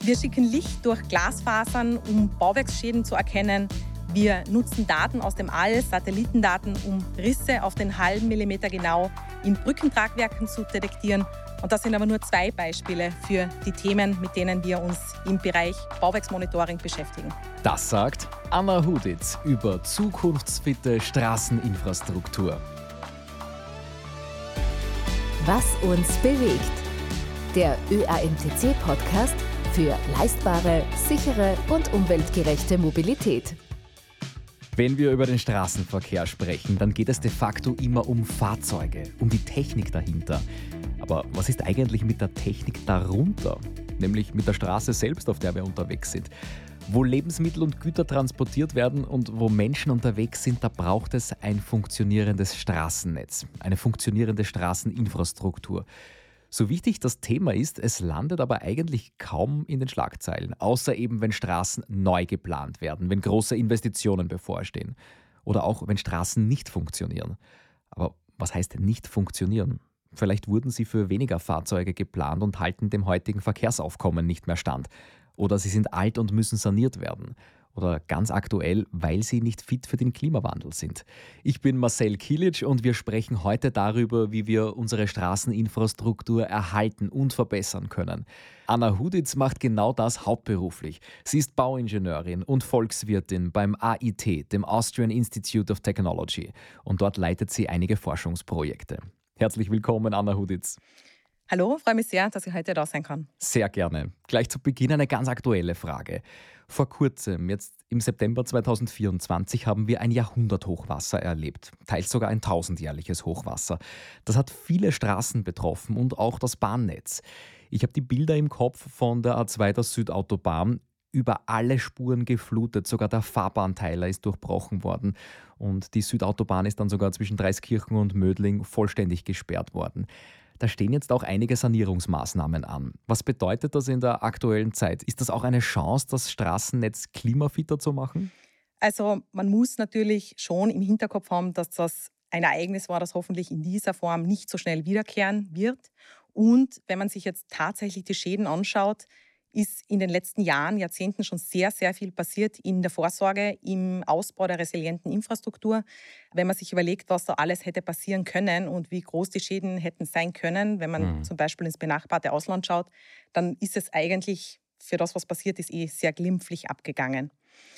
Wir schicken Licht durch Glasfasern, um Bauwerksschäden zu erkennen. Wir nutzen Daten aus dem All, Satellitendaten, um Risse auf den halben Millimeter genau in Brückentragwerken zu detektieren. Und das sind aber nur 2 Beispiele für die Themen, mit denen wir uns im Bereich Bauwerksmonitoring beschäftigen. Das sagt Anna Huditz über zukunftsfitte Straßeninfrastruktur. Was uns bewegt. Der ÖAMTC-Podcast für leistbare, sichere und umweltgerechte Mobilität. Wenn wir über den Straßenverkehr sprechen, dann geht es de facto immer um Fahrzeuge, um die Technik dahinter. Aber was ist eigentlich mit der Technik darunter? Nämlich mit der Straße selbst, auf der wir unterwegs sind. Wo Lebensmittel und Güter transportiert werden und wo Menschen unterwegs sind, da braucht es ein funktionierendes Straßennetz, eine funktionierende Straßeninfrastruktur. So wichtig das Thema ist, es landet aber eigentlich kaum in den Schlagzeilen, außer eben, wenn Straßen neu geplant werden, wenn große Investitionen bevorstehen oder auch, wenn Straßen nicht funktionieren. Aber was heißt nicht funktionieren? Vielleicht wurden sie für weniger Fahrzeuge geplant und halten dem heutigen Verkehrsaufkommen nicht mehr stand. Oder sie sind alt und müssen saniert werden. Oder ganz aktuell, weil sie nicht fit für den Klimawandel sind. Ich bin Marcel Kilic und wir sprechen heute darüber, wie wir unsere Straßeninfrastruktur erhalten und verbessern können. Anna Huditz macht genau das hauptberuflich. Sie ist Bauingenieurin und Volkswirtin beim AIT, dem Austrian Institute of Technology. Und dort leitet sie einige Forschungsprojekte. Herzlich willkommen, Anna Huditz. Hallo, freue mich sehr, dass ich heute da sein kann. Sehr gerne. Gleich zu Beginn eine ganz aktuelle Frage. Vor kurzem, jetzt im September 2024, haben wir ein Jahrhunderthochwasser erlebt. Teils sogar ein 1000-jährliches Hochwasser. Das hat viele Straßen betroffen und auch das Bahnnetz. Ich habe die Bilder im Kopf von der A2 der Südautobahn. Über alle Spuren geflutet, sogar der Fahrbahnteiler ist durchbrochen worden. Und die Südautobahn ist dann sogar zwischen Dreiskirchen und Mödling vollständig gesperrt worden. Da stehen jetzt auch einige Sanierungsmaßnahmen an. Was bedeutet das in der aktuellen Zeit? Ist das auch eine Chance, das Straßennetz klimafitter zu machen? Also man muss natürlich schon im Hinterkopf haben, dass das ein Ereignis war, das hoffentlich in dieser Form nicht so schnell wiederkehren wird. Und wenn man sich jetzt tatsächlich die Schäden anschaut, ist in den letzten Jahren, Jahrzehnten schon sehr, sehr viel passiert in der Vorsorge, im Ausbau der resilienten Infrastruktur. Wenn man sich überlegt, was da alles hätte passieren können und wie groß die Schäden hätten sein können, wenn man zum Beispiel ins benachbarte Ausland schaut, dann ist es eigentlich für das, was passiert ist, sehr glimpflich abgegangen.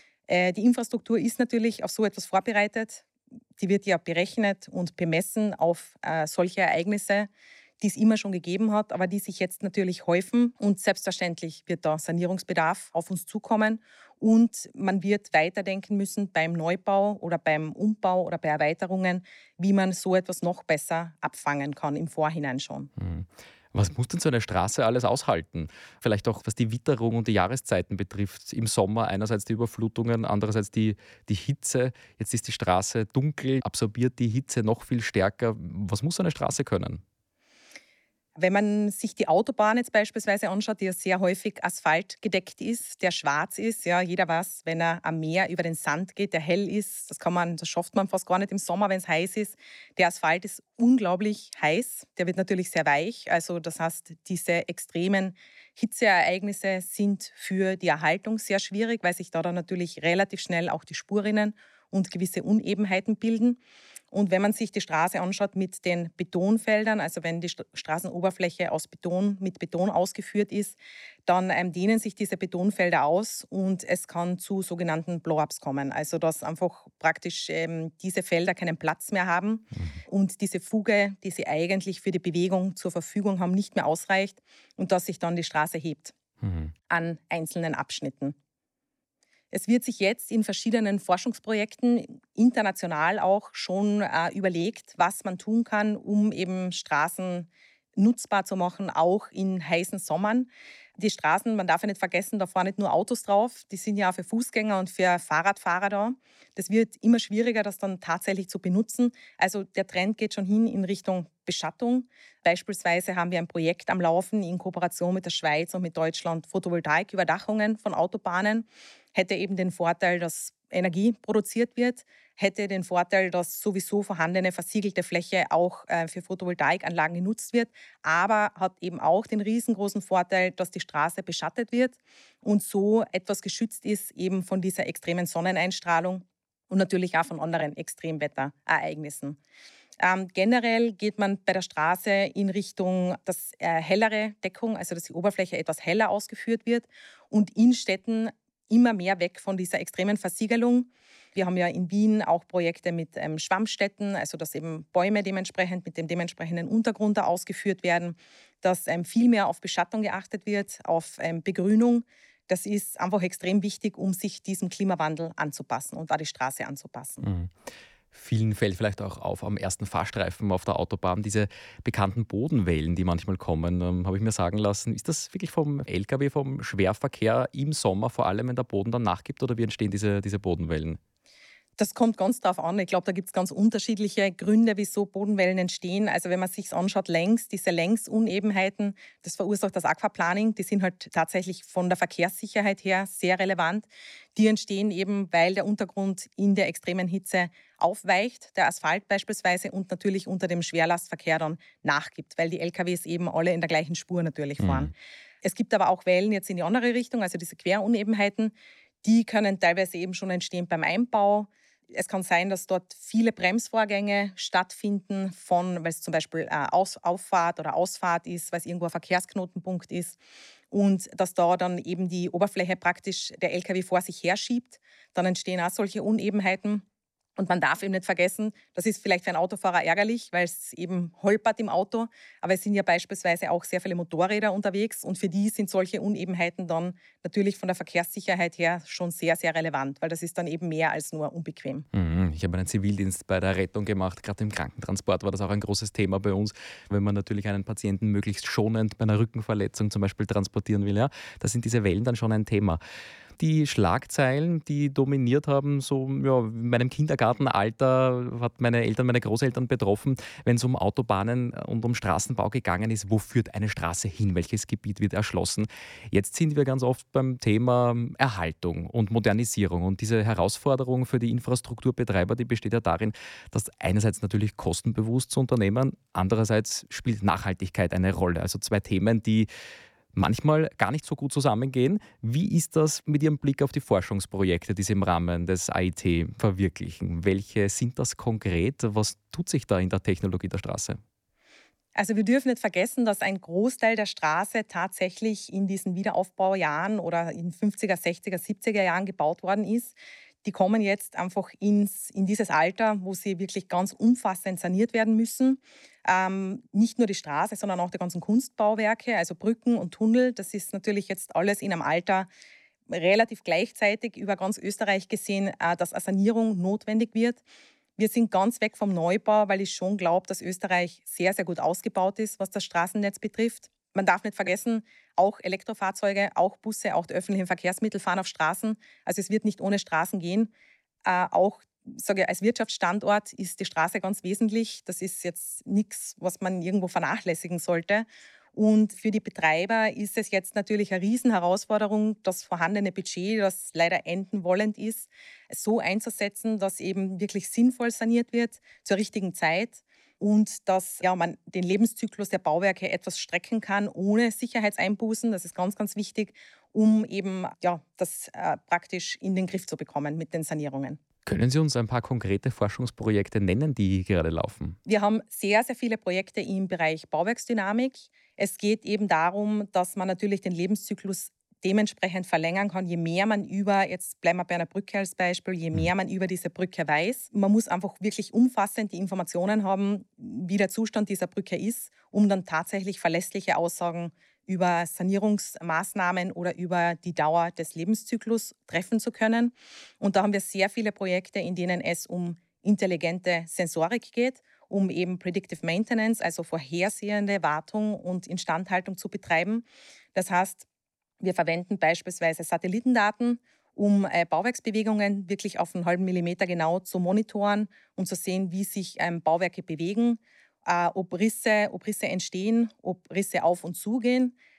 Die Infrastruktur ist natürlich auf so etwas vorbereitet. Die wird ja berechnet und bemessen auf solche Ereignisse, die es immer schon gegeben hat, aber die sich jetzt natürlich häufen. Und selbstverständlich wird da Sanierungsbedarf auf uns zukommen. Und man wird weiterdenken müssen beim Neubau oder beim Umbau oder bei Erweiterungen, wie man so etwas noch besser abfangen kann, im Vorhinein schon. Was muss denn so eine Straße alles aushalten? Vielleicht auch, was die Witterung und die Jahreszeiten betrifft. Im Sommer einerseits die Überflutungen, andererseits die Hitze. Jetzt ist die Straße dunkel, absorbiert die Hitze noch viel stärker. Was muss so eine Straße können? Wenn man sich die Autobahn jetzt beispielsweise anschaut, die ja sehr häufig asphaltgedeckt ist, der schwarz ist, ja, jeder weiß, wenn er am Meer über den Sand geht, der hell ist, das schafft man fast gar nicht im Sommer, wenn es heiß ist. Der Asphalt ist unglaublich heiß, der wird natürlich sehr weich, also das heißt, diese extremen Hitzeereignisse sind für die Erhaltung sehr schwierig, weil sich da dann natürlich relativ schnell auch die Spurrinnen und gewisse Unebenheiten bilden. Und wenn man sich die Straße anschaut mit den Betonfeldern, also wenn die Straßenoberfläche mit Beton ausgeführt ist, dann dehnen sich diese Betonfelder aus und es kann zu sogenannten Blow-ups kommen. Also dass einfach praktisch diese Felder keinen Platz mehr haben und diese Fuge, die sie eigentlich für die Bewegung zur Verfügung haben, nicht mehr ausreicht und dass sich dann die Straße hebt an einzelnen Abschnitten. Es wird sich jetzt in verschiedenen Forschungsprojekten international auch schon überlegt, was man tun kann, um eben Straßen nutzbar zu machen, auch in heißen Sommern. Die Straßen, man darf ja nicht vergessen, da fahren nicht nur Autos drauf, die sind ja auch für Fußgänger und für Fahrradfahrer da. Das wird immer schwieriger, das dann tatsächlich zu benutzen. Also der Trend geht schon hin in Richtung Beschattung. Beispielsweise haben wir ein Projekt am Laufen in Kooperation mit der Schweiz und mit Deutschland, Photovoltaiküberdachungen von Autobahnen. Hätte eben den Vorteil, dass Energie produziert wird, hätte den Vorteil, dass sowieso vorhandene versiegelte Fläche auch für Photovoltaikanlagen genutzt wird, aber hat eben auch den riesengroßen Vorteil, dass die Straße beschattet wird und so etwas geschützt ist eben von dieser extremen Sonneneinstrahlung und natürlich auch von anderen Extremwetterereignissen. Generell geht man bei der Straße in Richtung das hellere Deckung, also dass die Oberfläche etwas heller ausgeführt wird und in Städten immer mehr weg von dieser extremen Versiegelung. Wir haben ja in Wien auch Projekte mit Schwammstätten, also dass eben Bäume dementsprechend mit dem dementsprechenden Untergrund da ausgeführt werden, dass viel mehr auf Beschattung geachtet wird, auf Begrünung. Das ist einfach extrem wichtig, um sich diesem Klimawandel anzupassen und auch die Straße anzupassen. Mhm. Vielen fällt vielleicht auch auf am ersten Fahrstreifen auf der Autobahn diese bekannten Bodenwellen, die manchmal kommen. Habe ich mir sagen lassen, ist das wirklich vom Lkw, vom Schwerverkehr im Sommer, vor allem wenn der Boden dann nachgibt, oder wie entstehen diese Bodenwellen? Das kommt ganz darauf an. Ich glaube, da gibt es ganz unterschiedliche Gründe, wieso Bodenwellen entstehen. Also wenn man sich anschaut, diese Längsunebenheiten, das verursacht das Aquaplaning. Die sind halt tatsächlich von der Verkehrssicherheit her sehr relevant. Die entstehen eben, weil der Untergrund in der extremen Hitze aufweicht, der Asphalt beispielsweise, und natürlich unter dem Schwerlastverkehr dann nachgibt, weil die LKWs eben alle in der gleichen Spur natürlich fahren. Mhm. Es gibt aber auch Wellen jetzt in die andere Richtung, also diese Querunebenheiten. Die können teilweise eben schon entstehen beim Einbau. Es kann sein, dass dort viele Bremsvorgänge stattfinden, weil es zum Beispiel Auffahrt oder Ausfahrt ist, weil es irgendwo ein Verkehrsknotenpunkt ist. Und dass da dann eben die Oberfläche praktisch der LKW vor sich herschiebt. Dann entstehen auch solche Unebenheiten. Und man darf eben nicht vergessen, das ist vielleicht für einen Autofahrer ärgerlich, weil es eben holpert im Auto. Aber es sind ja beispielsweise auch sehr viele Motorräder unterwegs. Und für die sind solche Unebenheiten dann natürlich von der Verkehrssicherheit her schon sehr, sehr relevant, weil das ist dann eben mehr als nur unbequem. Mhm. Ich habe einen Zivildienst bei der Rettung gemacht. Gerade im Krankentransport war das auch ein großes Thema bei uns, wenn man natürlich einen Patienten möglichst schonend bei einer Rückenverletzung zum Beispiel transportieren will. Ja, da sind diese Wellen dann schon ein Thema. Die Schlagzeilen, die dominiert haben, so ja, in meinem Kindergartenalter, hat meine Großeltern betroffen, wenn es um Autobahnen und um Straßenbau gegangen ist. Wo führt eine Straße hin? Welches Gebiet wird erschlossen? Jetzt sind wir ganz oft beim Thema Erhaltung und Modernisierung. Und diese Herausforderung für die Infrastrukturbetreiber, die besteht ja darin, das einerseits natürlich kostenbewusst zu unternehmen, andererseits spielt Nachhaltigkeit eine Rolle. Also zwei Themen, die manchmal gar nicht so gut zusammengehen. Wie ist das mit Ihrem Blick auf die Forschungsprojekte, die Sie im Rahmen des AIT verwirklichen? Welche sind das konkret? Was tut sich da in der Technologie der Straße? Also wir dürfen nicht vergessen, dass ein Großteil der Straße tatsächlich in diesen Wiederaufbaujahren oder in 50er, 60er, 70er Jahren gebaut worden ist. Die kommen jetzt einfach in dieses Alter, wo sie wirklich ganz umfassend saniert werden müssen. Nicht nur die Straße, sondern auch die ganzen Kunstbauwerke, also Brücken und Tunnel. Das ist natürlich jetzt alles in einem Alter relativ gleichzeitig über ganz Österreich gesehen, dass eine Sanierung notwendig wird. Wir sind ganz weg vom Neubau, weil ich schon glaube, dass Österreich sehr, sehr gut ausgebaut ist, was das Straßennetz betrifft. Man darf nicht vergessen, auch Elektrofahrzeuge, auch Busse, auch die öffentlichen Verkehrsmittel fahren auf Straßen. Also es wird nicht ohne Straßen gehen. Auch sage ich, als Wirtschaftsstandort ist die Straße ganz wesentlich. Das ist jetzt nichts, was man irgendwo vernachlässigen sollte. Und für die Betreiber ist es jetzt natürlich eine Riesenherausforderung, das vorhandene Budget, das leider enden wollend ist, so einzusetzen, dass eben wirklich sinnvoll saniert wird, zur richtigen Zeit. Und dass man den Lebenszyklus der Bauwerke etwas strecken kann, ohne Sicherheitseinbußen. Das ist ganz, ganz wichtig, um eben das praktisch in den Griff zu bekommen mit den Sanierungen. Können Sie uns ein paar konkrete Forschungsprojekte nennen, die gerade laufen? Wir haben sehr, sehr viele Projekte im Bereich Bauwerksdynamik. Es geht eben darum, dass man natürlich den Lebenszyklus dementsprechend verlängern kann, je mehr man jetzt bleiben wir bei einer Brücke als Beispiel, je mehr man über diese Brücke weiß. Man muss einfach wirklich umfassend die Informationen haben, wie der Zustand dieser Brücke ist, um dann tatsächlich verlässliche Aussagen über Sanierungsmaßnahmen oder über die Dauer des Lebenszyklus treffen zu können. Und da haben wir sehr viele Projekte, in denen es um intelligente Sensorik geht, um eben Predictive Maintenance, also vorhersehende Wartung und Instandhaltung zu betreiben. Das heißt, wir verwenden beispielsweise Satellitendaten, um Bauwerksbewegungen wirklich auf einen halben Millimeter genau zu monitoren und zu sehen, wie sich Bauwerke bewegen, ob Risse entstehen, ob Risse auf und zugehen.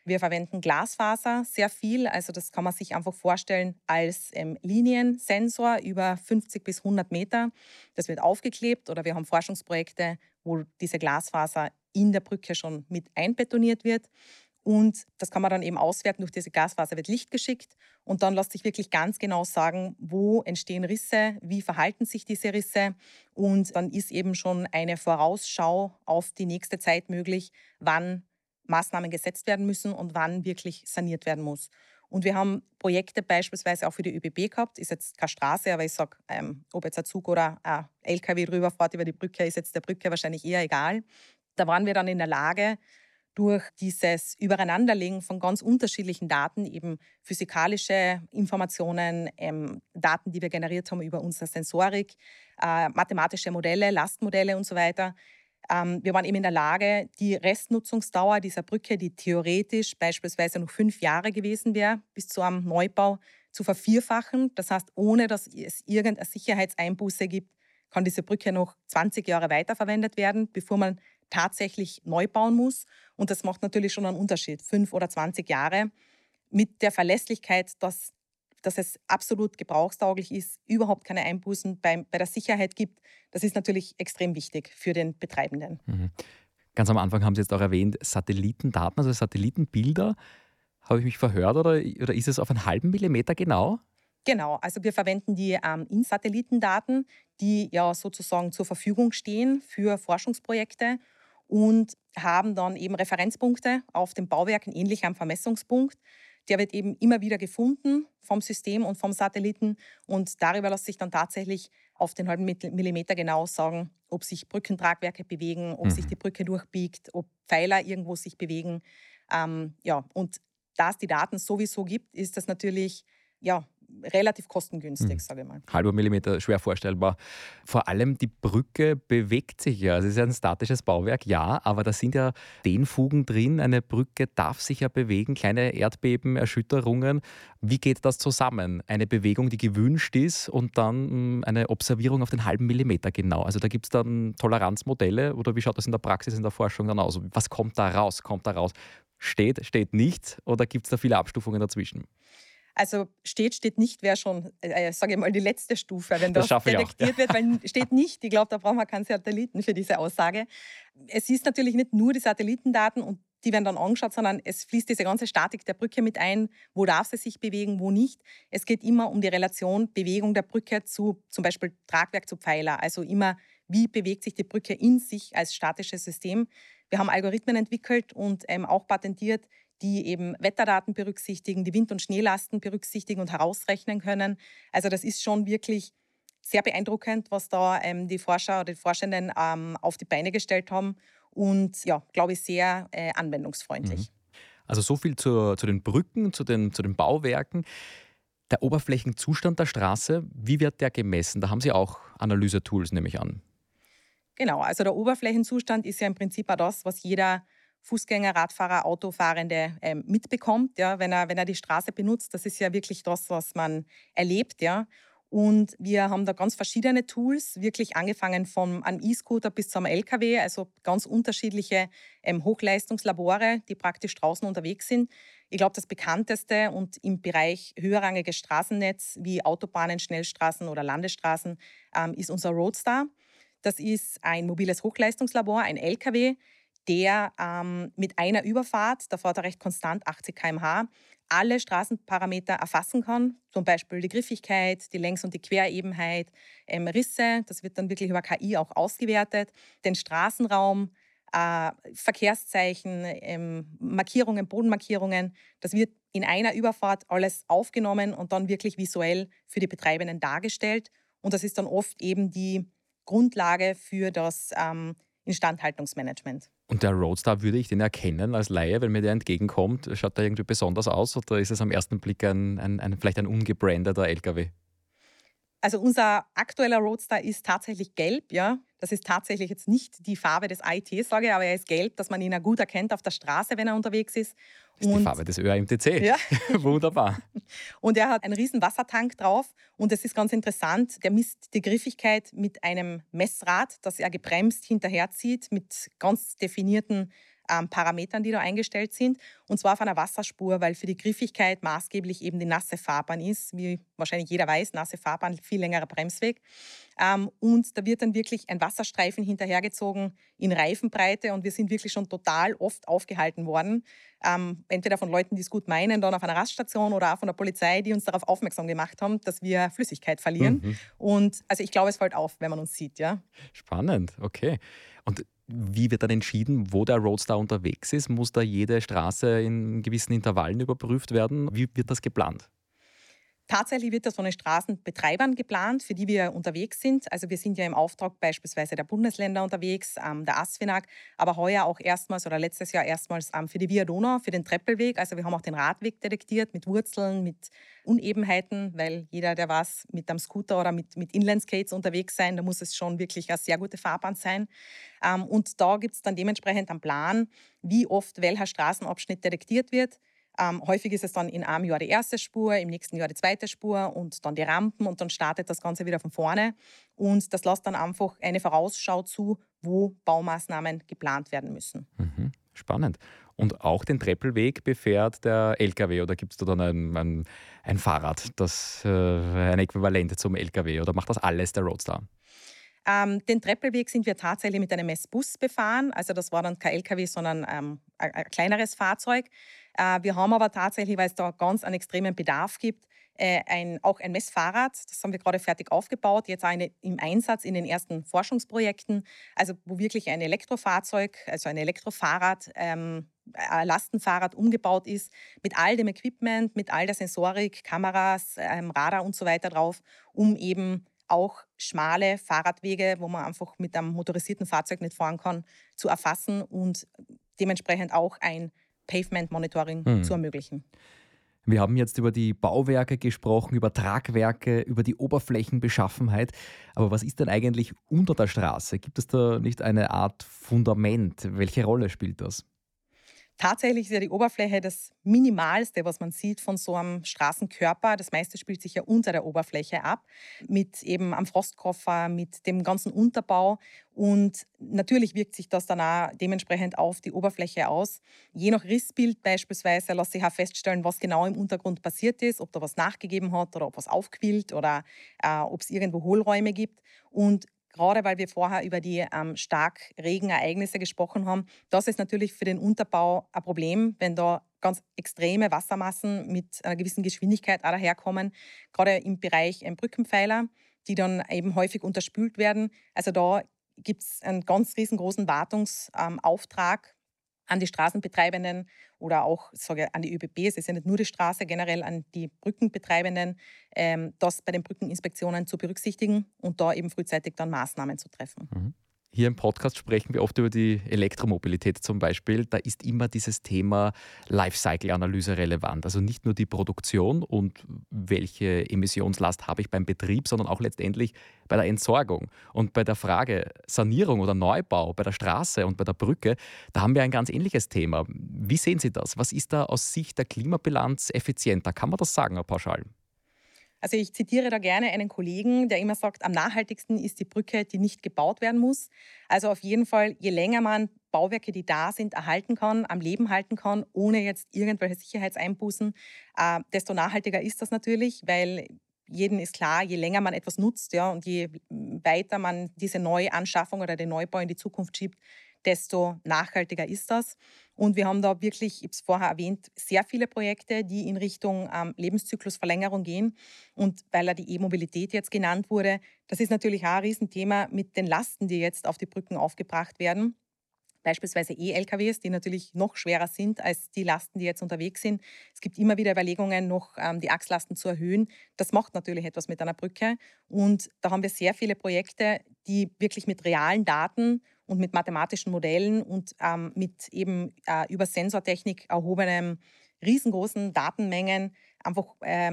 Wir verwenden Glasfaser sehr viel. Also das kann man sich einfach vorstellen als Liniensensor über 50 bis 100 Meter. Das wird aufgeklebt oder wir haben Forschungsprojekte, wo diese Glasfaser in der Brücke schon mit einbetoniert wird. Und das kann man dann eben auswerten. Durch diese Glasfaser wird Licht geschickt. Und dann lässt sich wirklich ganz genau sagen, wo entstehen Risse, wie verhalten sich diese Risse. Und dann ist eben schon eine Vorausschau auf die nächste Zeit möglich, wann Maßnahmen gesetzt werden müssen und wann wirklich saniert werden muss. Und wir haben Projekte beispielsweise auch für die ÖBB gehabt. Ist jetzt keine Straße, aber ich sage, ob jetzt ein Zug oder ein LKW drüber fährt über die Brücke, ist jetzt der Brücke wahrscheinlich eher egal. Da waren wir dann in der Lage, durch dieses Übereinanderlegen von ganz unterschiedlichen Daten, eben physikalische Informationen, Daten, die wir generiert haben über unsere Sensorik, mathematische Modelle, Lastmodelle und so weiter. Wir waren eben in der Lage, die Restnutzungsdauer dieser Brücke, die theoretisch beispielsweise noch 5 Jahre gewesen wäre, bis zu einem Neubau zu vervierfachen. Das heißt, ohne dass es irgendeine Sicherheitseinbuße gibt, kann diese Brücke noch 20 Jahre weiterverwendet werden, bevor man tatsächlich neu bauen muss. Und das macht natürlich schon einen Unterschied, 5 oder 20 Jahre, mit der Verlässlichkeit, dass es absolut gebrauchstauglich ist, überhaupt keine Einbußen bei der Sicherheit gibt. Das ist natürlich extrem wichtig für den Betreibenden. Mhm. Ganz am Anfang haben Sie jetzt auch erwähnt, Satellitendaten, also Satellitenbilder. Habe ich mich verhört oder ist es auf einen halben Millimeter genau? Genau, also wir verwenden die in Satellitendaten, die ja sozusagen zur Verfügung stehen für Forschungsprojekte und haben dann eben Referenzpunkte auf den Bauwerken, ähnlich am Vermessungspunkt. Der wird eben immer wieder gefunden vom System und vom Satelliten und darüber lässt sich dann tatsächlich auf den halben Millimeter genau sagen, ob sich Brückentragwerke bewegen, ob sich die Brücke durchbiegt, ob Pfeiler irgendwo sich bewegen. Und da es die Daten sowieso gibt, ist das natürlich relativ kostengünstig, sage ich mal. Halber Millimeter, schwer vorstellbar. Vor allem die Brücke bewegt sich ja. Es ist ja ein statisches Bauwerk, ja, aber da sind ja Dehnfugen drin. Eine Brücke darf sich ja bewegen, kleine Erdbeben, Erschütterungen. Wie geht das zusammen? Eine Bewegung, die gewünscht ist und dann eine Observierung auf den halben Millimeter genau. Also da gibt es dann Toleranzmodelle oder wie schaut das in der Praxis, in der Forschung dann aus? Was kommt da raus? Steht nicht oder gibt es da viele Abstufungen dazwischen? Also steht nicht, wäre schon, sage ich mal, die letzte Stufe, wenn das detektiert wird, weil steht nicht. Ich glaube, da brauchen wir keinen Satelliten für diese Aussage. Es ist natürlich nicht nur die Satellitendaten und die werden dann angeschaut, sondern es fließt diese ganze Statik der Brücke mit ein. Wo darf sie sich bewegen, wo nicht? Es geht immer um die Relation Bewegung der Brücke zu zum Beispiel Tragwerk zu Pfeiler. Also immer, wie bewegt sich die Brücke in sich als statisches System. Wir haben Algorithmen entwickelt und auch patentiert, die eben Wetterdaten berücksichtigen, die Wind- und Schneelasten berücksichtigen und herausrechnen können. Also das ist schon wirklich sehr beeindruckend, was da die Forscher oder die Forschenden auf die Beine gestellt haben und ja, glaube ich, sehr anwendungsfreundlich. Also so viel zu den Brücken, zu den Bauwerken. Der Oberflächenzustand der Straße, wie wird der gemessen? Da haben Sie auch Analysetools, nehme ich an. Genau, also der Oberflächenzustand ist ja im Prinzip auch das, was jeder Fußgänger, Radfahrer, Autofahrende mitbekommt, ja, wenn er die Straße benutzt. Das ist ja wirklich das, was man erlebt. Ja. Und wir haben da ganz verschiedene Tools, wirklich angefangen vom E-Scooter bis zum LKW, also ganz unterschiedliche Hochleistungslabore, die praktisch draußen unterwegs sind. Ich glaube, das bekannteste und im Bereich höherrangiges Straßennetz wie Autobahnen, Schnellstraßen oder Landesstraßen ist unser Roadstar. Das ist ein mobiles Hochleistungslabor, ein LKW, der mit einer Überfahrt, da fährt er recht konstant 80 km/h, alle Straßenparameter erfassen kann, zum Beispiel die Griffigkeit, die Längs- und die Querebenheit, Risse, das wird dann wirklich über KI auch ausgewertet, den Straßenraum, Verkehrszeichen, Markierungen, Bodenmarkierungen, das wird in einer Überfahrt alles aufgenommen und dann wirklich visuell für die Betreibenden dargestellt. Und das ist dann oft eben die Grundlage für das Instandhaltungsmanagement. Und der Roadstar, würde ich den erkennen als Laie, wenn mir der entgegenkommt? Schaut der irgendwie besonders aus oder ist es am ersten Blick vielleicht ein ungebrandeter LKW? Also unser aktueller Roadster ist tatsächlich gelb, ja. Das ist tatsächlich jetzt nicht die Farbe des AIT, sage ich, aber er ist gelb, dass man ihn auch gut erkennt auf der Straße, wenn er unterwegs ist. Das ist die Farbe des ÖAMTC. Ja. Wunderbar. Und er hat einen riesen Wassertank drauf und das ist ganz interessant. Der misst die Griffigkeit mit einem Messrad, das er gebremst hinterherzieht mit ganz definierten Parametern, die da eingestellt sind. Und zwar auf einer Wasserspur, weil für die Griffigkeit maßgeblich eben die nasse Fahrbahn ist. Wie wahrscheinlich jeder weiß, nasse Fahrbahn, viel längerer Bremsweg. Und da wird dann wirklich ein Wasserstreifen hinterhergezogen in Reifenbreite. Und wir sind wirklich schon total oft aufgehalten worden. Entweder von Leuten, die es gut meinen, dann auf einer Raststation oder auch von der Polizei, die uns darauf aufmerksam gemacht haben, dass wir Flüssigkeit verlieren. Und also ich glaube, es fällt auf, wenn man uns sieht. Ja. Spannend, okay. Und wie wird dann entschieden, wo der Roadster unterwegs ist? Muss da jede Straße in gewissen Intervallen überprüft werden? Wie wird das geplant? Tatsächlich wird das von den Straßenbetreibern geplant, für die wir unterwegs sind. Also wir sind ja im Auftrag beispielsweise der Bundesländer unterwegs, der ASFINAG, aber heuer auch erstmals oder letztes Jahr erstmals für die Via Donau, für den Treppelweg. Also wir haben auch den Radweg detektiert mit Wurzeln, mit Unebenheiten, weil jeder, der was mit einem Scooter oder mit Inlineskates unterwegs sein, da muss es schon wirklich eine sehr gute Fahrbahn sein. Und da gibt es dann dementsprechend einen Plan, wie oft welcher Straßenabschnitt detektiert wird. Häufig ist es dann in einem Jahr die erste Spur, im nächsten Jahr die zweite Spur und dann die Rampen und dann startet das Ganze wieder von vorne. Und das lässt dann einfach eine Vorausschau zu, wo Baumaßnahmen geplant werden müssen. Spannend. Und auch den Treppelweg befährt der LKW oder gibt es da dann ein Fahrrad, das ein Äquivalent zum LKW oder macht das alles der Roadster? Den Treppelweg sind wir tatsächlich mit einem Messbus befahren. Also das war dann kein LKW, sondern ein kleineres Fahrzeug. Wir haben aber tatsächlich, weil es da ganz einen extremen Bedarf gibt, auch ein Messfahrrad. Das haben wir gerade fertig aufgebaut, jetzt auch im Einsatz in den ersten Forschungsprojekten. Also wo wirklich ein Elektrofahrzeug, also ein Elektrofahrrad, ein Lastenfahrrad umgebaut ist, mit all dem Equipment, mit all der Sensorik, Kameras, Radar und so weiter drauf, um eben auch schmale Fahrradwege, wo man einfach mit einem motorisierten Fahrzeug nicht fahren kann, zu erfassen und dementsprechend auch ein Pavement-Monitoring zu ermöglichen. Wir haben jetzt über die Bauwerke gesprochen, über Tragwerke, über die Oberflächenbeschaffenheit. Aber was ist denn eigentlich unter der Straße? Gibt es da nicht eine Art Fundament? Welche Rolle spielt das? Tatsächlich ist ja die Oberfläche das Minimalste, was man sieht von so einem Straßenkörper. Das meiste spielt sich ja unter der Oberfläche ab, mit eben am Frostkoffer, mit dem ganzen Unterbau. Und natürlich wirkt sich das dann auch dementsprechend auf die Oberfläche aus. Je nach Rissbild beispielsweise lässt sich auch feststellen, was genau im Untergrund passiert ist, ob da was nachgegeben hat oder ob was aufquillt oder ob es irgendwo Hohlräume gibt. Und gerade weil wir vorher über die Starkregenereignisse gesprochen haben, das ist natürlich für den Unterbau ein Problem, wenn da ganz extreme Wassermassen mit einer gewissen Geschwindigkeit auch daherkommen, gerade im Bereich Brückenpfeiler, die dann eben häufig unterspült werden. Also da gibt es einen ganz riesengroßen Wartungsauftrag an die Straßenbetreibenden oder auch an die ÖBB, es ist ja nicht nur die Straße, generell an die Brückenbetreibenden, das bei den Brückeninspektionen zu berücksichtigen und da eben frühzeitig dann Maßnahmen zu treffen. Hier im Podcast sprechen wir oft über die Elektromobilität zum Beispiel. Da ist immer dieses Thema Lifecycle-Analyse relevant. Also nicht nur die Produktion und welche Emissionslast habe ich beim Betrieb, sondern auch letztendlich bei der Entsorgung. Und bei der Frage Sanierung oder Neubau bei der Straße und bei der Brücke, da haben wir ein ganz ähnliches Thema. Wie sehen Sie das? Was ist da aus Sicht der Klimabilanz effizienter? Kann man das sagen, Herr Pauschal? Also ich zitiere da gerne einen Kollegen, der immer sagt, am nachhaltigsten ist die Brücke, die nicht gebaut werden muss. Also auf jeden Fall, je länger man Bauwerke, die da sind, erhalten kann, am Leben halten kann, ohne jetzt irgendwelche Sicherheitseinbußen, desto nachhaltiger ist das natürlich, weil jedem ist klar, je länger man etwas nutzt, ja, und je weiter man diese Neuanschaffung oder den Neubau in die Zukunft schiebt, desto nachhaltiger ist das. Und wir haben da wirklich, ich habe es vorher erwähnt, sehr viele Projekte, die in Richtung Lebenszyklusverlängerung gehen. Und weil ja die E-Mobilität jetzt genannt wurde, das ist natürlich auch ein Riesenthema mit den Lasten, die jetzt auf die Brücken aufgebracht werden. Beispielsweise E-LKWs, die natürlich noch schwerer sind als die Lasten, die jetzt unterwegs sind. Es gibt immer wieder Überlegungen, noch die Achslasten zu erhöhen. Das macht natürlich etwas mit einer Brücke. Und da haben wir sehr viele Projekte, die wirklich mit realen Daten und mit mathematischen Modellen und mit eben über Sensortechnik erhobenen riesengroßen Datenmengen einfach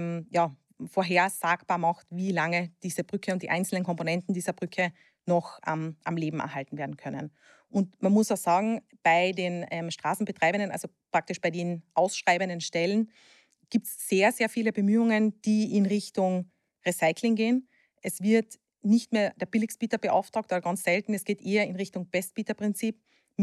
vorhersagbar macht, wie lange diese Brücke und die einzelnen Komponenten dieser Brücke noch am Leben erhalten werden können. Und man muss auch sagen, bei den Straßenbetreibenden, also praktisch bei den ausschreibenden Stellen, gibt es sehr, sehr viele Bemühungen, die in Richtung Recycling gehen. Es wird nicht mehr der Billigstbieter beauftragt, oder ganz selten, es geht eher in Richtung Bestbieterprinzip mit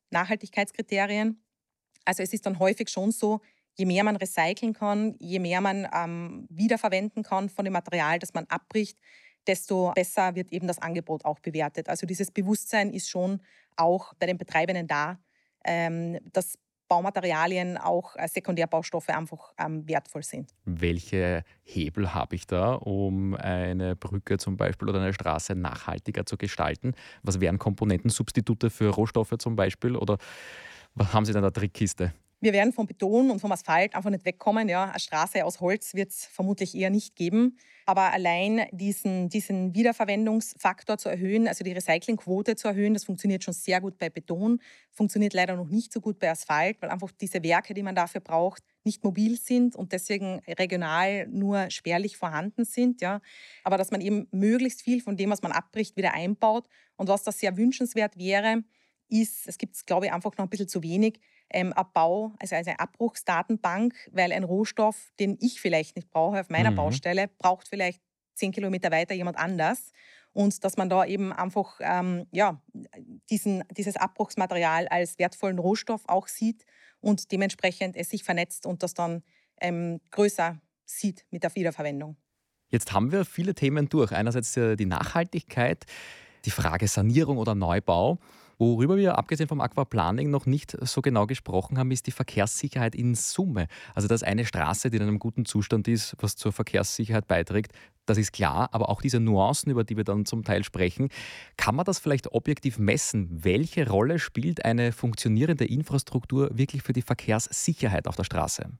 Nachhaltigkeitskriterien. Also es ist dann häufig schon so, je mehr man recyceln kann, je mehr man wiederverwenden kann von dem Material, das man abbricht, desto besser wird eben das Angebot auch bewertet. Also dieses Bewusstsein ist schon auch bei den Betreibenden da, dass Baumaterialien auch als Sekundärbaustoffe einfach wertvoll sind. Welche Hebel habe ich da, um eine Brücke zum Beispiel oder eine Straße nachhaltiger zu gestalten? Was wären Komponentensubstitute für Rohstoffe zum Beispiel? Oder was haben Sie da in der Trickkiste? Wir werden vom Beton und vom Asphalt einfach nicht wegkommen. Ja. Eine Straße aus Holz wird es vermutlich eher nicht geben. Aber allein diesen Wiederverwendungsfaktor zu erhöhen, also die Recyclingquote zu erhöhen, das funktioniert schon sehr gut bei Beton, funktioniert leider noch nicht so gut bei Asphalt, weil einfach diese Werke, die man dafür braucht, nicht mobil sind und deswegen regional nur spärlich vorhanden sind. Ja. Aber dass man eben möglichst viel von dem, was man abbricht, wieder einbaut. Und was da sehr wünschenswert wäre, ist, es gibt es, glaube ich, einfach noch ein bisschen zu wenig, Abbau, also eine Abbruchsdatenbank, weil ein Rohstoff, den ich vielleicht nicht brauche auf meiner Baustelle, braucht vielleicht 10 Kilometer weiter jemand anders. Und dass man da eben einfach dieses Abbruchsmaterial als wertvollen Rohstoff auch sieht und dementsprechend es sich vernetzt und das dann größer sieht mit der Wiederverwendung. Jetzt haben wir viele Themen durch. Einerseits die Nachhaltigkeit, die Frage Sanierung oder Neubau. Worüber wir abgesehen vom Aquaplaning noch nicht so genau gesprochen haben, ist die Verkehrssicherheit in Summe. Also dass eine Straße, die in einem guten Zustand ist, was zur Verkehrssicherheit beiträgt, das ist klar. Aber auch diese Nuancen, über die wir dann zum Teil sprechen, kann man das vielleicht objektiv messen? Welche Rolle spielt eine funktionierende Infrastruktur wirklich für die Verkehrssicherheit auf der Straße?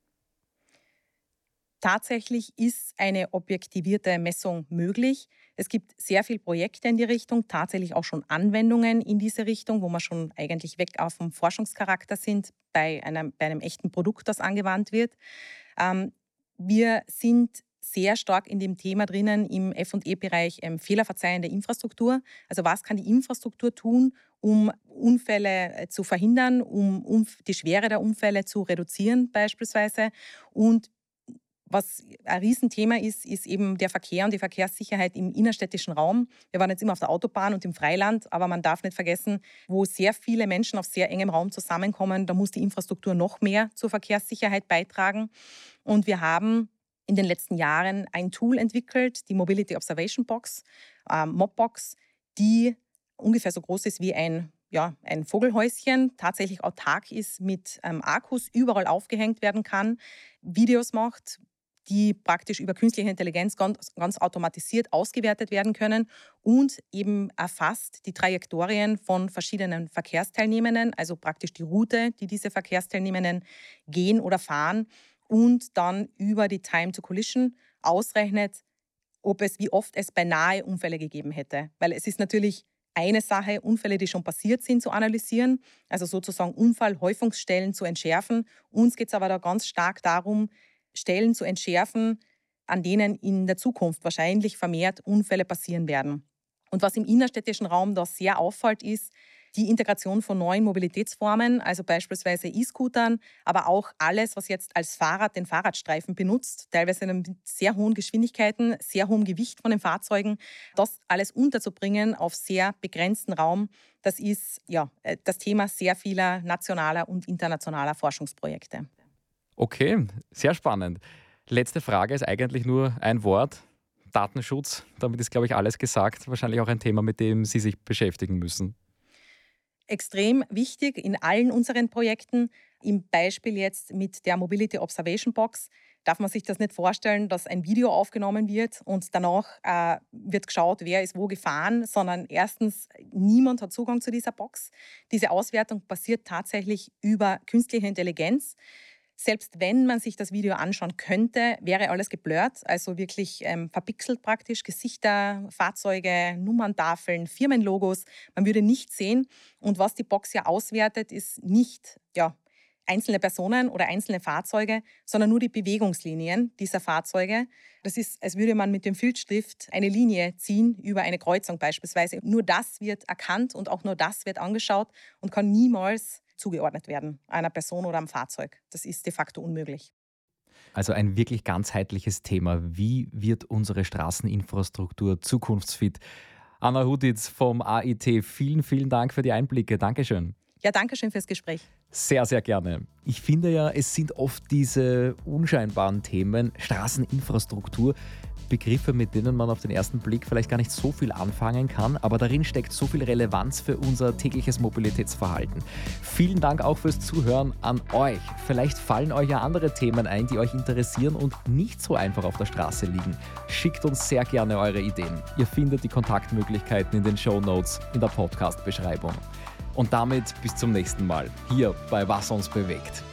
Tatsächlich ist eine objektivierte Messung möglich. Es gibt sehr viele Projekte in die Richtung, tatsächlich auch schon Anwendungen in diese Richtung, wo wir schon eigentlich weg auf dem Forschungscharakter sind, bei einem echten Produkt, das angewandt wird. Wir sind sehr stark in dem Thema drinnen im F&E-Bereich fehlerverzeihende Infrastruktur. Also was kann die Infrastruktur tun, um Unfälle zu verhindern, um die Schwere der Unfälle zu reduzieren beispielsweise. Und was ein Riesenthema ist eben der Verkehr und die Verkehrssicherheit im innerstädtischen Raum. Wir waren jetzt immer auf der Autobahn und im Freiland, aber man darf nicht vergessen, wo sehr viele Menschen auf sehr engem Raum zusammenkommen, da muss die Infrastruktur noch mehr zur Verkehrssicherheit beitragen. Und wir haben in den letzten Jahren ein Tool entwickelt, die Mobility Observation Box, Mobbox, die ungefähr so groß ist wie ein Vogelhäuschen, tatsächlich autark ist, mit Akkus überall aufgehängt werden kann, Videos macht, die praktisch über künstliche Intelligenz ganz automatisiert ausgewertet werden können und eben erfasst die Trajektorien von verschiedenen Verkehrsteilnehmenden, also praktisch die Route, die diese Verkehrsteilnehmenden gehen oder fahren und dann über die Time to Collision ausrechnet, wie oft es beinahe Unfälle gegeben hätte. Weil es ist natürlich eine Sache, Unfälle, die schon passiert sind, zu analysieren, also sozusagen Unfallhäufungsstellen zu entschärfen. Uns geht es aber da ganz stark darum, Stellen zu entschärfen, an denen in der Zukunft wahrscheinlich vermehrt Unfälle passieren werden. Und was im innerstädtischen Raum da sehr auffällt, ist die Integration von neuen Mobilitätsformen, also beispielsweise E-Scootern, aber auch alles, was jetzt als Fahrrad den Fahrradstreifen benutzt, teilweise mit sehr hohen Geschwindigkeiten, sehr hohem Gewicht von den Fahrzeugen, das alles unterzubringen auf sehr begrenzten Raum, das ist das Thema sehr vieler nationaler und internationaler Forschungsprojekte. Okay, sehr spannend. Letzte Frage ist eigentlich nur ein Wort. Datenschutz. Damit ist, glaube ich, alles gesagt. Wahrscheinlich auch ein Thema, mit dem Sie sich beschäftigen müssen. Extrem wichtig in allen unseren Projekten. Im Beispiel jetzt mit der Mobility Observation Box darf man sich das nicht vorstellen, dass ein Video aufgenommen wird und danach wird geschaut, wer ist wo gefahren, sondern erstens, niemand hat Zugang zu dieser Box. Diese Auswertung passiert tatsächlich über künstliche Intelligenz. Selbst wenn man sich das Video anschauen könnte, wäre alles geblurrt, also wirklich verpixelt praktisch, Gesichter, Fahrzeuge, Nummerntafeln, Firmenlogos. Man würde nichts sehen. Und was die Box ja auswertet, ist nicht einzelne Personen oder einzelne Fahrzeuge, sondern nur die Bewegungslinien dieser Fahrzeuge. Das ist, als würde man mit dem Filzstift eine Linie ziehen über eine Kreuzung beispielsweise. Nur das wird erkannt und auch nur das wird angeschaut und kann niemals zugeordnet werden, einer Person oder einem Fahrzeug. Das ist de facto unmöglich. Also ein wirklich ganzheitliches Thema. Wie wird unsere Straßeninfrastruktur zukunftsfit? Anna Huditz vom AIT, vielen, vielen Dank für die Einblicke. Dankeschön. Ja, danke schön fürs Gespräch. Sehr, sehr gerne. Ich finde ja, es sind oft diese unscheinbaren Themen, Straßeninfrastruktur, Begriffe, mit denen man auf den ersten Blick vielleicht gar nicht so viel anfangen kann, aber darin steckt so viel Relevanz für unser tägliches Mobilitätsverhalten. Vielen Dank auch fürs Zuhören an euch. Vielleicht fallen euch ja andere Themen ein, die euch interessieren und nicht so einfach auf der Straße liegen. Schickt uns sehr gerne eure Ideen. Ihr findet die Kontaktmöglichkeiten in den Shownotes in der Podcast-Beschreibung. Und damit bis zum nächsten Mal, hier bei Was uns bewegt.